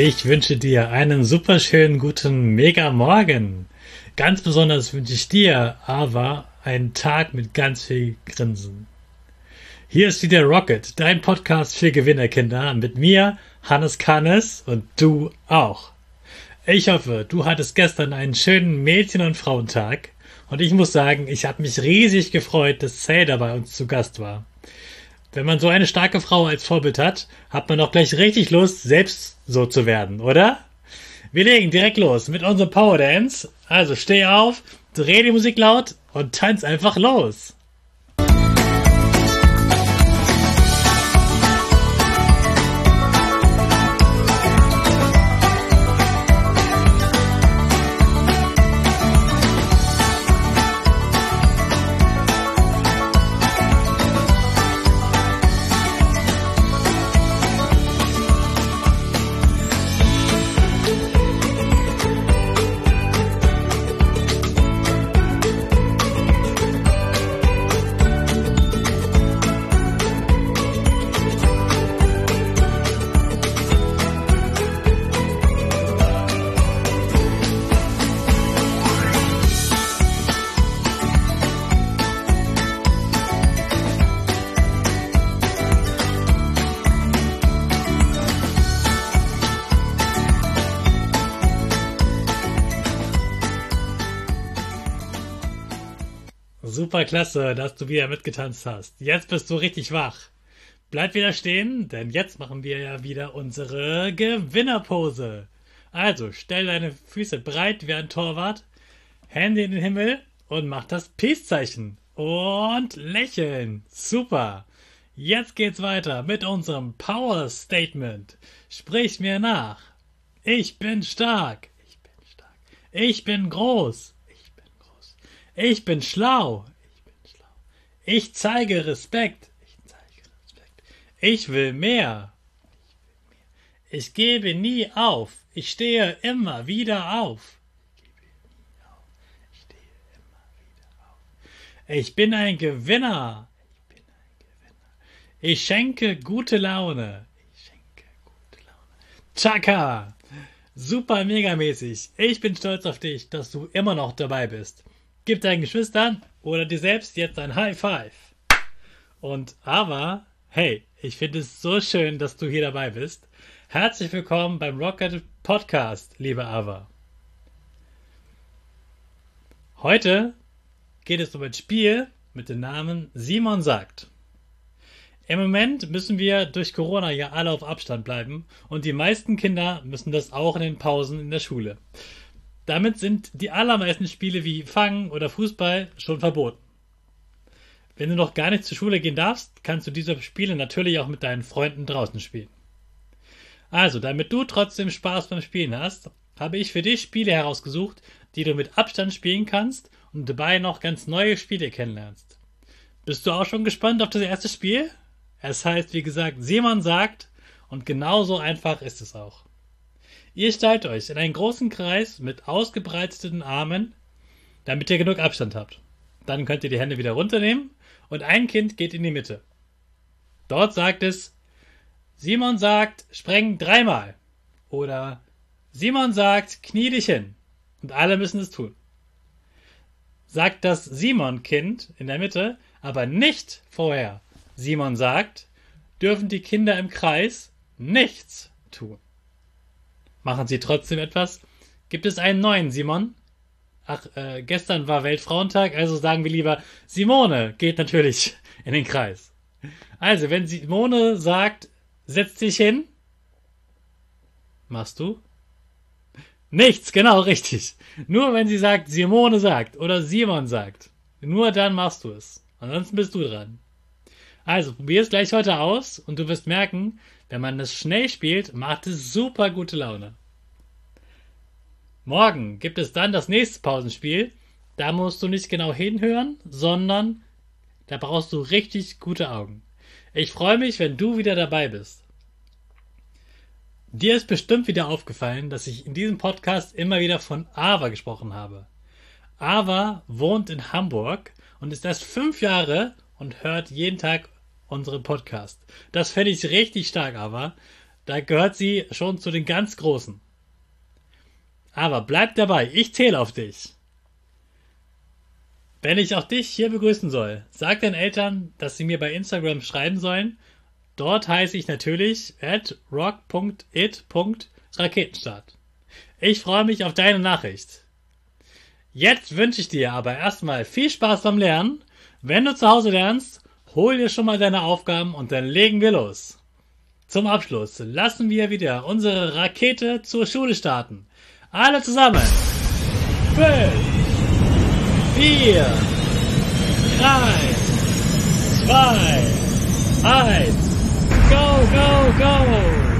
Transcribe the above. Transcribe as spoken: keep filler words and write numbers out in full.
Ich wünsche dir einen superschönen guten Mega-Morgen. Ganz besonders wünsche ich dir aber einen Tag mit ganz viel Grinsen. Hier ist wieder Rocket, dein Podcast für Gewinnerkinder mit mir, Hannes Kannes, und du auch. Ich hoffe, du hattest gestern einen schönen Mädchen- und Frauentag und ich muss sagen, ich habe mich riesig gefreut, dass Zelda bei uns zu Gast war. Wenn man so eine starke Frau als Vorbild hat, hat man doch gleich richtig Lust, selbst so zu werden, oder? Wir legen direkt los mit unserem Power Dance. Also steh auf, dreh die Musik laut und tanz einfach los. Super klasse, dass du wieder mitgetanzt hast. Jetzt bist du richtig wach. Bleib wieder stehen, denn jetzt machen wir ja wieder unsere Gewinnerpose. Also, stell deine Füße breit wie ein Torwart, Hände in den Himmel und mach das Peace-Zeichen. Und lächeln. Super. Jetzt geht's weiter mit unserem Power-Statement. Sprich mir nach. Ich bin stark. Ich bin stark. Ich bin groß. Ich bin schlau. Ich bin schlau. Ich zeige Respekt. Ich zeige Respekt. Ich will mehr. Ich will mehr. Ich gebe nie auf. Ich stehe immer wieder auf. Ich gebe nie auf. Ich stehe immer wieder auf. Ich bin ein Gewinner. Ich bin ein Gewinner. Ich schenke gute Laune. Ich schenke gute Laune. Chaka! Super megamäßig. Ich bin stolz auf dich, dass du immer noch dabei bist. Gib deinen Geschwistern oder dir selbst jetzt ein High Five. Und aber, hey, ich finde es so schön, dass du hier dabei bist. Herzlich willkommen beim Rocket Podcast, liebe Ava. Heute geht es um ein Spiel mit dem Namen Simon sagt. Im Moment müssen wir durch Corona ja alle auf Abstand bleiben und die meisten Kinder müssen das auch in den Pausen in der Schule. Damit sind die allermeisten Spiele wie Fangen oder Fußball schon verboten. Wenn du noch gar nicht zur Schule gehen darfst, kannst du diese Spiele natürlich auch mit deinen Freunden draußen spielen. Also, damit du trotzdem Spaß beim Spielen hast, habe ich für dich Spiele herausgesucht, die du mit Abstand spielen kannst und dabei noch ganz neue Spiele kennenlernst. Bist du auch schon gespannt auf das erste Spiel? Es heißt, wie gesagt, Simon sagt, und genauso einfach ist es auch. Ihr stellt euch in einen großen Kreis mit ausgebreiteten Armen, damit ihr genug Abstand habt. Dann könnt ihr die Hände wieder runternehmen und ein Kind geht in die Mitte. Dort sagt es, Simon sagt, spreng dreimal. Oder Simon sagt, knie dich hin. Und alle müssen es tun. Sagt das Simon-Kind in der Mitte, aber nicht vorher Simon sagt, dürfen die Kinder im Kreis nichts tun. Machen sie trotzdem etwas? Gibt es einen neuen Simon? Ach, äh, gestern war Weltfrauentag, also sagen wir lieber, Simone geht natürlich in den Kreis. Also, wenn Simone sagt, setz dich hin, machst du? Nichts, genau, richtig. Nur wenn sie sagt, Simone sagt oder Simon sagt, nur dann machst du es. Ansonsten bist du dran. Also, probier es gleich heute aus und du wirst merken, wenn man das schnell spielt, macht es super gute Laune. Morgen gibt es dann das nächste Pausenspiel. Da musst du nicht genau hinhören, sondern da brauchst du richtig gute Augen. Ich freue mich, wenn du wieder dabei bist. Dir ist bestimmt wieder aufgefallen, dass ich in diesem Podcast immer wieder von Ava gesprochen habe. Ava wohnt in Hamburg und ist erst fünf Jahre und hört jeden Tag unseren Podcast. Das fände ich richtig stark, aber Da gehört sie schon zu den ganz Großen. Aber bleib dabei, ich zähle auf dich. Wenn ich auch dich hier begrüßen soll, sag deinen Eltern, dass sie mir bei Instagram schreiben sollen. Dort heiße ich natürlich at rock punkt it punkt raketenstart. Ich freue mich auf deine Nachricht. Jetzt wünsche ich dir aber erstmal viel Spaß beim Lernen. Wenn du zu Hause lernst, hol dir schon mal deine Aufgaben und dann legen wir los. Zum Abschluss lassen wir wieder unsere Rakete zur Schule starten. Alle zusammen. Fünf, vier, drei, zwei, eins. Go, go, go!